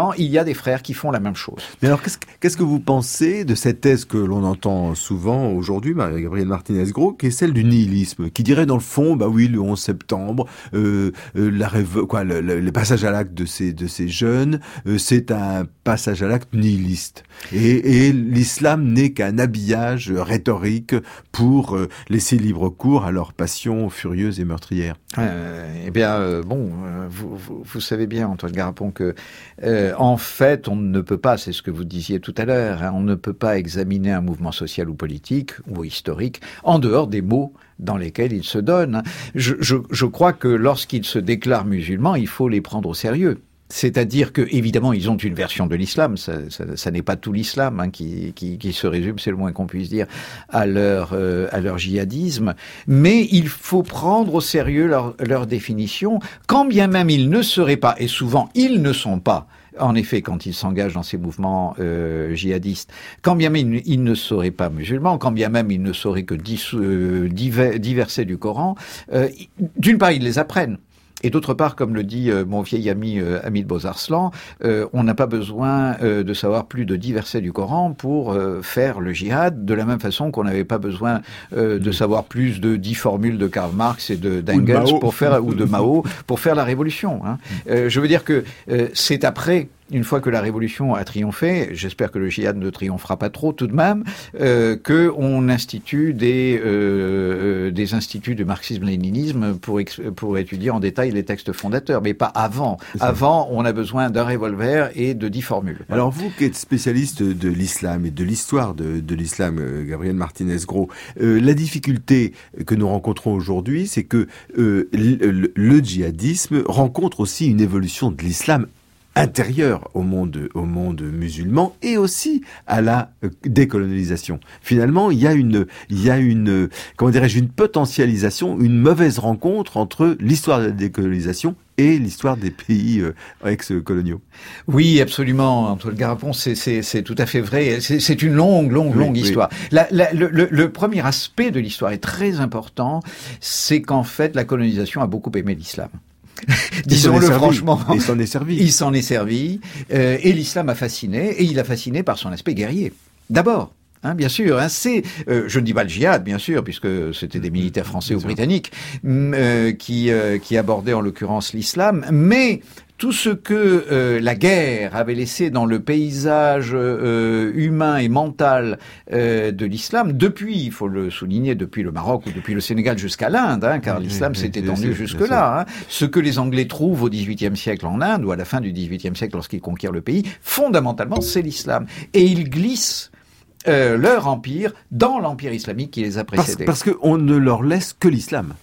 temps, il y a des frères qui font la même chose. Mais alors, qu'est-ce, qu'est-ce que vous pensez de cette thèse que l'on entend souvent aujourd'hui, Gabriel Martinez-Gros, qui est celle du nihilisme, qui dirait dans le fond, bah oui, le onze septembre, euh, euh, la révo- quoi, le, le, le passage à l'acte de ces de ces jeunes, euh, c'est un passage à l'acte nihiliste, et, et l'islam n'est qu'un habillage rhétorique pour euh, laisser libre cours à leur passion furieuse et meurtrière. Euh, eh bien, euh, bon, euh, vous, vous, vous savez bien, Antoine Garapon, que euh, en fait, on ne peut pas, c'est ce que vous disiez tout à l'heure, hein, on ne peut pas examiner un mouvement social ou politique ou historique en dehors des mots dans lesquels il se donne. Je, je, je crois que lorsqu'ils se déclarent musulmans, il faut les prendre au sérieux. C'est-à-dire que, évidemment, ils ont une version de l'islam. Ça, ça, ça n'est pas tout l'islam hein, qui, qui, qui se résume, c'est le moins qu'on puisse dire, à leur, euh, à leur djihadisme. Mais il faut prendre au sérieux leur, leur définition, quand bien même ils ne seraient pas, et souvent ils ne sont pas, en effet, quand ils s'engagent dans ces mouvements euh, djihadistes, quand bien même ils, ils ne seraient pas musulmans, quand bien même ils ne sauraient que dis, euh, diver, diverser du Coran, euh, d'une part, ils les apprennent. Et d'autre part, comme le dit euh, mon vieil ami euh, Hamid Bozarslan, euh, on n'a pas besoin euh, de savoir plus de dix versets du Coran pour euh, faire le djihad, de la même façon qu'on n'avait pas besoin euh, de savoir plus de dix formules de Karl Marx et de d'Engels pour faire ou de Mao pour faire la révolution. Hein. Euh, je veux dire que euh, c'est après. Une fois que la révolution a triomphé, j'espère que le djihad ne triomphera pas trop tout de même, euh, que on institue des euh, des instituts de marxisme-léninisme pour ex- pour étudier en détail les textes fondateurs, mais pas avant. Avant, on a besoin d'un revolver et de dix formules. Voilà. Alors vous qui êtes spécialiste de l'islam et de l'histoire de, de l'islam, Gabriel Martinez-Gros, euh, la difficulté que nous rencontrons aujourd'hui, c'est que euh, le, le djihadisme rencontre aussi une évolution de l'islam intérieur au monde au monde musulman et aussi à la décolonisation. Finalement, il y a une il y a une comment dirais-je une potentialisation, une mauvaise rencontre entre l'histoire de la décolonisation et l'histoire des pays euh, ex-coloniaux. Oui, absolument, Antoine Garapon, c'est c'est c'est tout à fait vrai. C'est c'est une longue longue longue oui, histoire. Oui. La, la, le, le, le premier aspect de l'histoire est très important, c'est qu'en fait la colonisation a beaucoup aimé l'islam. Disons-le franchement. Il s'en est servi. Il s'en est servi. Euh, et l'islam a fasciné. Et il a fasciné par son aspect guerrier. D'abord. Hein, bien sûr, hein, c'est, euh, je ne dis pas le djihad, bien sûr, puisque c'était des militaires français bien ou britanniques euh, qui euh, qui abordaient en l'occurrence l'islam, mais tout ce que euh, la guerre avait laissé dans le paysage euh, humain et mental euh, de l'islam, depuis, il faut le souligner, depuis le Maroc ou depuis le Sénégal jusqu'à l'Inde, hein, car l'islam s'est étendu jusque-là. Hein, ce que les Anglais trouvent au dix-huitième siècle en Inde, ou à la fin du dix-huitième siècle lorsqu'ils conquièrent le pays, fondamentalement, c'est l'islam. Et ils glissent Euh, leur empire dans l'empire islamique qui les a précédés. Parce, parce qu'on ne leur laisse que l'islam.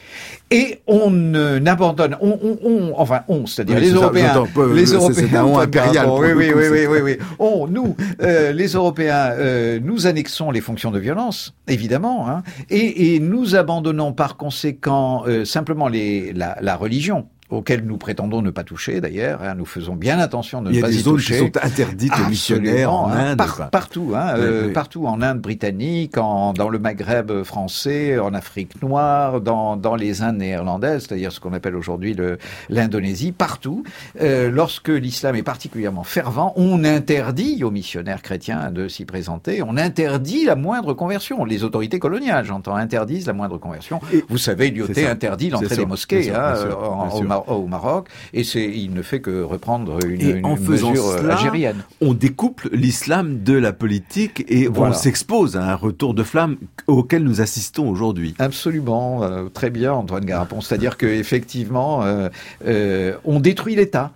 Et on euh, n'abandonne, on, on, on, enfin on, c'est-à-dire oui, les c'est Européens, ça, peu, les c'est, Européens, c'est un on impérial. Oui, oui, oui, oui, oui, oui. On, nous, euh, les Européens, euh, nous annexons les fonctions de violence, évidemment, hein, et, et nous abandonnons par conséquent euh, simplement les, la, la religion. Auxquels nous prétendons ne pas toucher, d'ailleurs. Hein, nous faisons bien attention de ne pas y toucher. Il y a des zones qui sont interdites aux missionnaires en Inde. Par, partout, hein, oui, euh, oui. partout en Inde britannique, en, dans le Maghreb français, en Afrique noire, dans, dans les Indes néerlandaises, c'est-à-dire ce qu'on appelle aujourd'hui le, l'Indonésie, partout. Euh, lorsque l'islam est particulièrement fervent, on interdit aux missionnaires chrétiens de s'y présenter. On interdit la moindre conversion. Les autorités coloniales, j'entends, interdisent la moindre conversion. Et vous savez, Lyautey interdit l'entrée des mosquées sûr, hein, sûr, en, au Maroc. au Maroc, et c'est, il ne fait que reprendre une, et une en faisant mesure cela, algérienne. On découple l'islam de la politique et voilà. On s'expose à un retour de flamme auquel nous assistons aujourd'hui. Absolument, euh, très bien Antoine Garapon, c'est-à-dire qu'effectivement, euh, euh, on détruit l'État.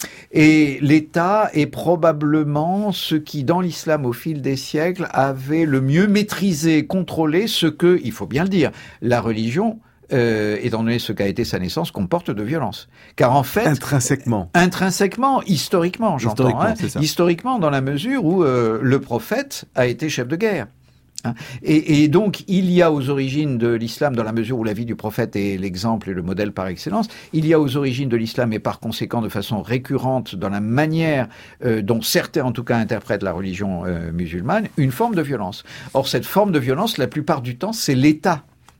Et l'État est probablement ce qui, dans l'islam, au fil des siècles, avait le mieux maîtrisé, contrôlé ce que, il faut bien le dire, la religion, Euh, étant donné ce qu'a été sa naissance, comporte de violence. Car en fait... Intrinsèquement. Intrinsèquement, historiquement, j'entends. Historiquement, hein, c'est ça. Historiquement, dans la mesure où euh, le prophète a été chef de guerre. Hein. Et, et donc, il y a aux origines de l'islam, dans la mesure où la vie du prophète est l'exemple et le modèle par excellence, il y a aux origines de l'islam, et par conséquent de façon récurrente, dans la manière euh, dont certains, en tout cas, interprètent la religion euh, musulmane, une forme de violence. Or, cette forme de violence, la plupart du temps, c'est l'État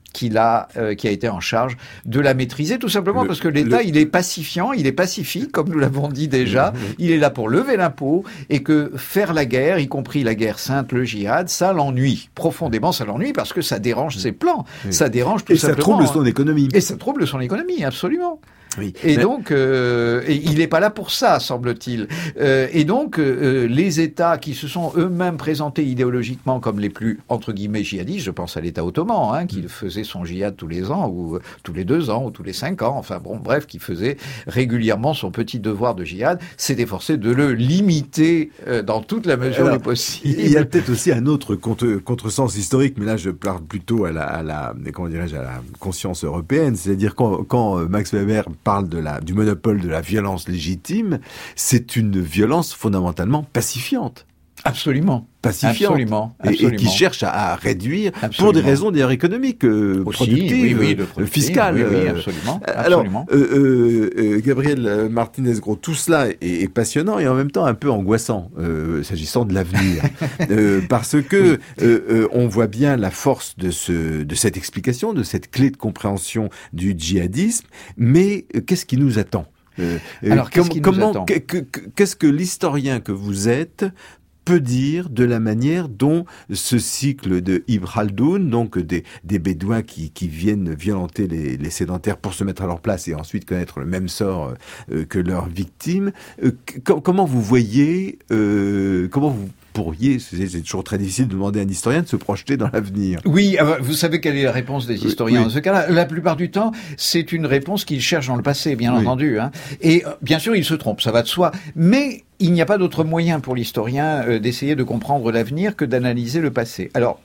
qu'il a, euh, qui a été en charge de la maîtriser, tout simplement le, parce que l'État, le... il est pacifiant, il est pacifique, comme nous l'avons dit déjà, mmh, mmh. il est là pour lever l'impôt, et que faire la guerre, y compris la guerre sainte, le djihad, ça l'ennuie. Profondément, ça l'ennuie parce que ça dérange mmh. ses plans, mmh. ça dérange tout et simplement. Et ça trouble son économie. Et ça trouble son économie, absolument. Oui. Et Mais... donc, euh, et il n'est pas là pour ça, semble-t-il. Euh, et donc, euh, les États qui se sont eux-mêmes présentés idéologiquement comme les plus, entre guillemets, djihadistes, je pense à l'État ottoman, hein, qui mmh. faisait son djihad tous les ans, ou euh, tous les deux ans, ou tous les cinq ans, enfin bon, bref, qui faisait régulièrement son petit devoir de djihad, s'est efforcé de le limiter euh, dans toute la mesure Alors, du possible. Il y a peut-être aussi un autre contre, contresens historique, mais là, je parle plutôt à la, à la, comment dirais-je, à la conscience européenne, c'est-à-dire quand, quand Max Weber parle de la, du monopole de la violence légitime, c'est une violence fondamentalement pacifiante. Absolument. Pacifiante. Absolument. Et, Absolument. et qui cherche à, à réduire absolument. Pour des raisons d'ailleurs économiques, euh, Aussi, productives, oui, oui, fiscales. Oui, oui, absolument. Alors, absolument. Euh, euh, euh, Gabriel Martinez-Gros, tout cela est, est passionnant et en même temps un peu angoissant, euh, s'agissant de l'avenir, euh, parce que oui. euh, euh, on voit bien la force de ce, de cette explication, de cette clé de compréhension du djihadisme, mais euh, qu'est-ce qui nous attend? Euh, Alors, qu'est-ce qui comment, nous attend qu'est-ce que l'historien que vous êtes peut dire de la manière dont ce cycle de Ibn Khaldoun, donc des, des Bédouins qui, qui viennent violenter les, les sédentaires pour se mettre à leur place et ensuite connaître le même sort euh, que leurs victimes, euh, comment vous voyez, euh, comment vous pourriez, c'est toujours très difficile de demander à un historien de se projeter dans l'avenir. Oui, vous savez quelle est la réponse des historiens oui, oui. dans ce cas-là? La plupart du temps, c'est une réponse qu'ils cherchent dans le passé, bien oui. entendu. Hein. Et bien sûr, ils se trompent, ça va de soi. Mais il n'y a pas d'autre moyen pour l'historien euh, d'essayer de comprendre l'avenir que d'analyser le passé. Alors,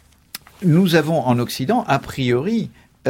nous avons en Occident, a priori,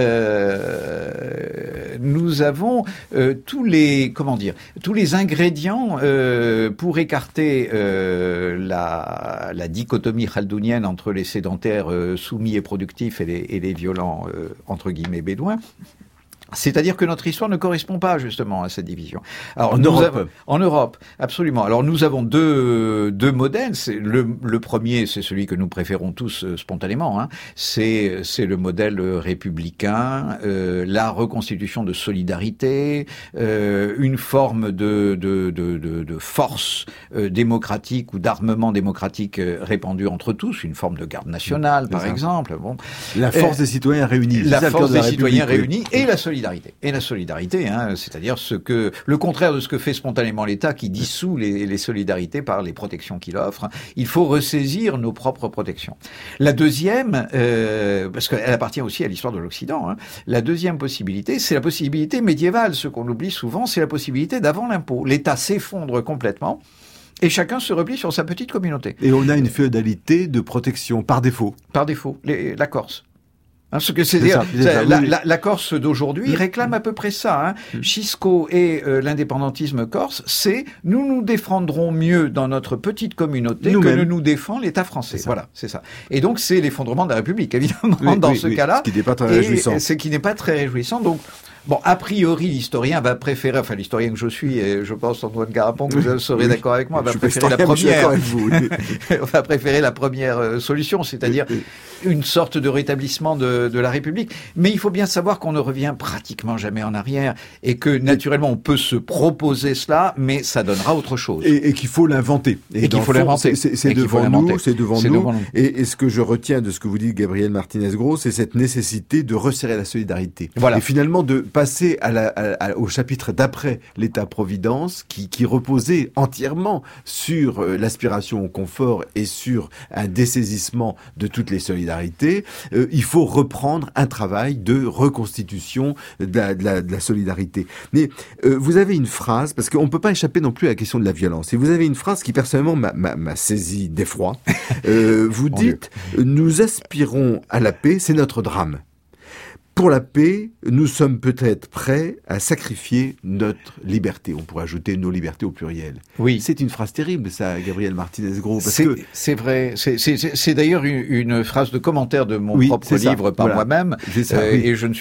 Euh, nous avons euh, tous les comment dire tous les ingrédients euh, pour écarter euh, la, la dichotomie khaldounienne entre les sédentaires euh, soumis et productifs et les, et les violents euh, entre guillemets bédouins. C'est-à-dire que notre histoire ne correspond pas justement à cette division. Alors, en nous Europe, avons, en Europe, absolument. Alors nous avons deux deux modèles. C'est le, le premier, c'est celui que nous préférons tous euh, spontanément. Hein. C'est c'est le modèle républicain, euh, la reconstitution de solidarité, euh, une forme de de de de, de force euh, démocratique ou d'armement démocratique euh, répandu entre tous, une forme de garde nationale, par exemple. Bon, la force euh, des citoyens réunis. La force des citoyens oui. réunis et la solidarité. Et la solidarité, hein, c'est-à-dire ce que le contraire de ce que fait spontanément l'État qui dissout les, les solidarités par les protections qu'il offre. Il faut ressaisir nos propres protections. La deuxième, euh, parce qu'elle appartient aussi à l'histoire de l'Occident, hein, la deuxième possibilité, c'est la possibilité médiévale. Ce qu'on oublie souvent, c'est la possibilité d'avant l'impôt. L'État s'effondre complètement. Et chacun se replie sur sa petite communauté. Et on a une féodalité de protection par défaut. Par défaut, les, la Corse. Hein, ce que c'est, c'est dire, ça, ça, la, oui. la, la Corse d'aujourd'hui mmh. réclame à peu près ça. Hein. Mmh. Chisco et euh, l'indépendantisme corse, c'est nous nous défendrons mieux dans notre petite communauté nous-mêmes. Que ne nous défend l'État français. C'est voilà, c'est ça. Et donc c'est l'effondrement de la République, évidemment, oui, dans oui, ce oui. cas-là. Ce qui n'est pas très réjouissant. Ce qui n'est pas très réjouissant. Donc bon, a priori, l'historien va préférer, enfin l'historien que je suis, et je pense Antoine Garapon, que vous serez oui. d'accord avec moi, va préférer la première. Vous. va préférer la première euh, solution, c'est-à-dire oui. une sorte de rétablissement de, de la République. Mais il faut bien savoir qu'on ne revient pratiquement jamais en arrière et que naturellement on peut se proposer cela, mais ça donnera autre chose. Et, et qu'il faut l'inventer. Et, et qu'il faut l'inventer. C'est, c'est, devant nous, c'est devant c'est nous. Devant nous. Et, et ce que je retiens de ce que vous dites, Gabriel Martinez-Gros, c'est cette nécessité de resserrer la solidarité. Voilà. Et finalement de passer à la, à, à, au chapitre d'après l'État-providence, qui, qui reposait entièrement sur euh, l'aspiration au confort et sur un dessaisissement de toutes les solidarités. Euh, il faut reprendre un travail de reconstitution de la, de la, de la solidarité. Mais euh, vous avez une phrase, parce qu'on ne peut pas échapper non plus à la question de la violence, et vous avez une phrase qui personnellement m'a, m'a, m'a saisi d'effroi. Euh, vous dites « Nous aspirons à la paix, c'est notre drame ». Pour la paix, nous sommes peut-être prêts à sacrifier notre liberté. On pourrait ajouter nos libertés au pluriel. Oui. C'est une phrase terrible, ça, Gabriel Martinez-Gros. Parce c'est, que... c'est vrai. C'est, c'est, c'est d'ailleurs une, une phrase de commentaire de mon oui, propre livre ça. par voilà. moi-même. Ça, euh, oui. Et je ne suis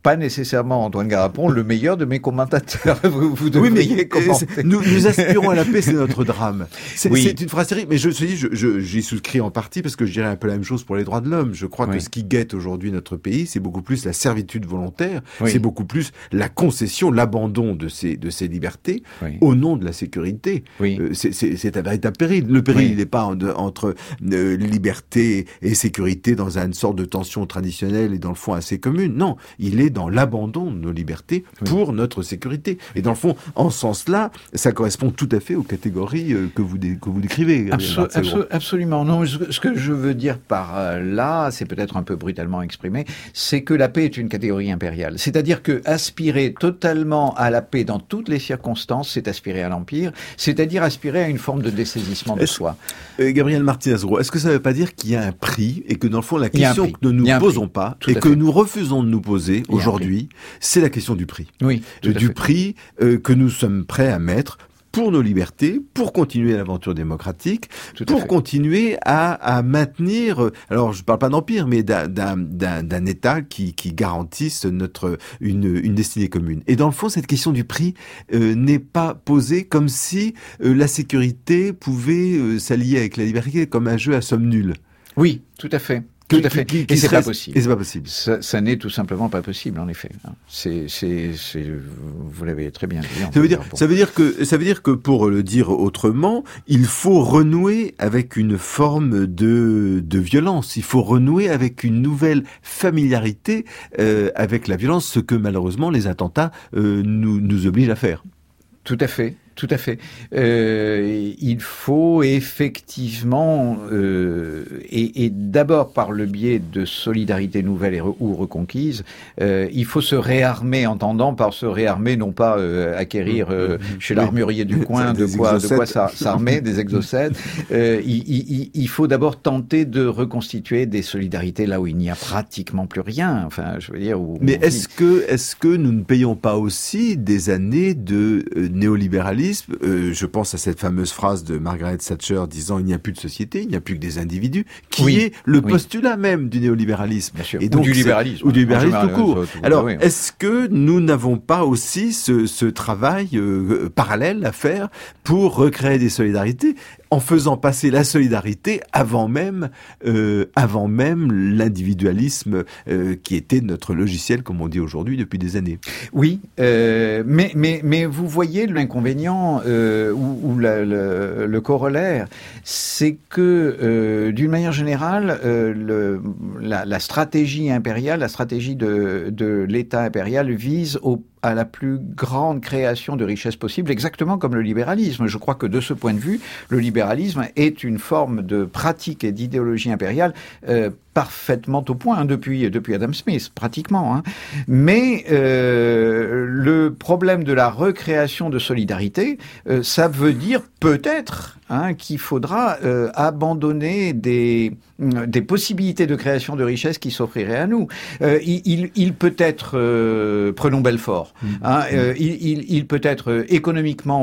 pas nécessairement, Antoine Garapon, le meilleur de mes commentateurs. Vous, vous devriez oui, mais commenter. Nous, nous aspirons à la paix, c'est notre drame. C'est, oui. c'est une phrase terrible, mais je me dis, je, je, j'y souscris en partie parce que je dirais un peu la même chose pour les droits de l'homme. Je crois oui. que ce qui guette aujourd'hui notre pays, c'est beaucoup plus la servitude volontaire, oui. c'est beaucoup plus la concession, l'abandon de ces, de ces libertés oui. au nom de la sécurité. Oui. Euh, c'est, c'est, c'est un véritable péril. Le péril, oui. il n'est pas en, de, entre euh, liberté et sécurité dans une sorte de tension traditionnelle et dans le fond assez commune. Non, il est dans l'abandon de nos libertés oui. pour notre sécurité. Et dans le fond, en ce sens-là, ça correspond tout à fait aux catégories euh, que vous, dé- que vous décrivez. Absol- absol- absolument. Non, ce que je veux dire par là, c'est peut-être un peu brutalement exprimé, c'est que la paix est une catégorie impériale. C'est-à-dire que aspirer totalement à la paix dans toutes les circonstances, c'est aspirer à l'empire, c'est-à-dire aspirer à une forme de dessaisissement de est-ce, soi. Euh, Gabriel Martinez-Gros, est-ce que ça ne veut pas dire qu'il y a un prix et que dans le fond, la question que nous ne posons pas tout et que fait. nous refusons de nous poser aujourd'hui, c'est la question du prix. Oui, euh, du fait. prix euh, que nous sommes prêts à mettre pour nos libertés, pour continuer l'aventure démocratique, Tout pour continuer à, à maintenir, alors je ne parle pas d'empire, mais d'un, d'un, d'un, d'un État qui, qui garantisse notre, une, une destinée commune. Et dans le fond, cette question du prix euh, n'est pas posée comme si euh, la sécurité pouvait euh, s'allier avec la liberté comme un jeu à somme nulle. Oui, tout à fait. Tout à fait. Qui, qui, qui et c'est serait... pas possible. Et c'est pas possible. Ça, ça n'est tout simplement pas possible, en effet. C'est, c'est, c'est, vous l'avez très bien dit. Ça veut dire, ça veut dire que, ça veut dire que pour le dire autrement, il faut renouer avec une forme de, de violence. Il faut renouer avec une nouvelle familiarité euh, avec la violence, ce que malheureusement les attentats euh, nous, nous obligent à faire. Tout à fait. Tout à fait. Euh, il faut effectivement, euh, et, et d'abord par le biais de solidarité nouvelle et re, ou reconquise, euh, il faut se réarmer, entendant par se réarmer, non pas euh, acquérir euh, chez l'armurier du coin de quoi, de quoi s'armer, des exocètes. Euh, il, il, il faut d'abord tenter de reconstituer des solidarités là où il n'y a pratiquement plus rien. Enfin, je veux dire. Où Mais est-ce que, est-ce que nous ne payons pas aussi des années de euh, néolibéralisme? Euh, je pense à cette fameuse phrase de Margaret Thatcher disant « il n'y a plus de société, il n'y a plus que des individus », qui oui, est le oui. postulat même du néolibéralisme. Bien sûr. Et donc, ou du libéralisme. Ou du libéralisme tout court. Tout, Alors, oui. est-ce que nous n'avons pas aussi ce, ce travail euh, parallèle à faire pour recréer des solidarités en faisant passer la solidarité avant même, euh, avant même l'individualisme euh, qui était notre logiciel, comme on dit aujourd'hui, depuis des années. Oui, euh, mais, mais, mais vous voyez l'inconvénient euh, ou, ou la, le, le corollaire, c'est que euh, d'une manière générale, euh, le, la, la stratégie impériale, la stratégie de, de l'État impérial vise au à la plus grande création de richesse possible, exactement comme le libéralisme. Je crois que de ce point de vue, le libéralisme est une forme de pratique et d'idéologie impériale euh, parfaitement au point, hein, depuis, depuis Adam Smith, pratiquement. Hein. Mais euh, le problème de la recréation de solidarité, euh, ça veut dire peut-être hein, qu'il faudra euh, abandonner des, des possibilités de création de richesse qui s'offriraient à nous. Euh, il, il, il peut être, euh, prenons Belfort, Mmh. Hein, euh, il, il, il peut être économiquement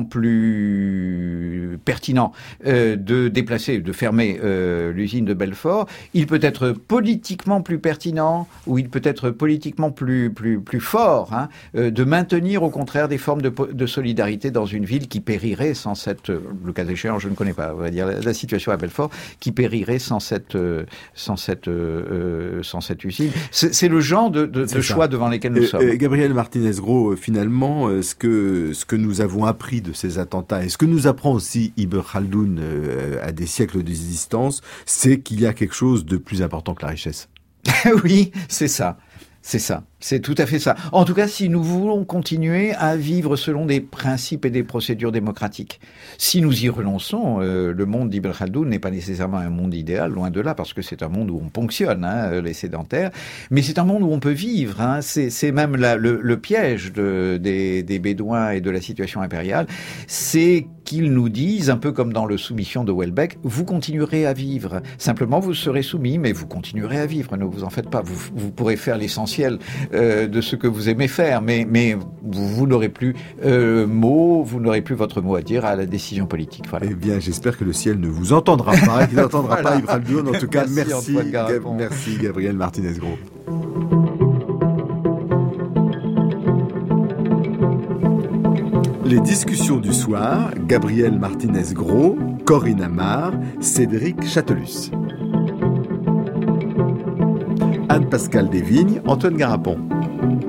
plus pertinent euh, de déplacer, de fermer euh, l'usine de Belfort. Il peut être politiquement plus pertinent, ou il peut être politiquement plus plus plus fort, hein, euh, de maintenir au contraire des formes de, de solidarité dans une ville qui périrait sans cette, le cas échéant, je ne connais pas, on va dire la, la situation à Belfort, qui périrait sans cette euh, sans cette euh, sans cette usine. C'est, c'est le genre de, de, de choix devant lesquels nous euh, sommes. Euh, Gabriel Martinez-Gros. Finalement, euh, ce que ce que nous avons appris de ces attentats et ce que nous apprend aussi Ibn Khaldoun euh, à des siècles d'existence, c'est qu'il y a quelque chose de plus important que la richesse. Oui, c'est ça. C'est ça, c'est tout à fait ça. En tout cas, si nous voulons continuer à vivre selon des principes et des procédures démocratiques. Si nous y renonçons, euh, le monde d'Ibn Khaldoun n'est pas nécessairement un monde idéal, loin de là, parce que c'est un monde où on ponctionne hein, les sédentaires, mais c'est un monde où on peut vivre. Hein, c'est, c'est même la, le, le piège de, des, des Bédouins et de la situation impériale, c'est qu'ils nous disent, un peu comme dans le Soumission de Houellebecq, vous continuerez à vivre. Simplement, vous serez soumis, mais vous continuerez à vivre. Ne vous en faites pas. Vous, vous pourrez faire l'essentiel euh, de ce que vous aimez faire, mais, mais vous, vous n'aurez plus euh, mot, vous n'aurez plus votre mot à dire à la décision politique. Voilà. Eh bien, j'espère que le ciel ne vous entendra pas, qu'il n'entendra voilà. pas Ibn Khaldoun. En tout cas, merci, merci, Ga- merci Gabriel Martinez-Gros. Les discussions du soir, Gabriel Martinez-Gros, Corinne Amar, Cédric Chatelus. Anne-Pascale Desvignes, Antoine Garapon.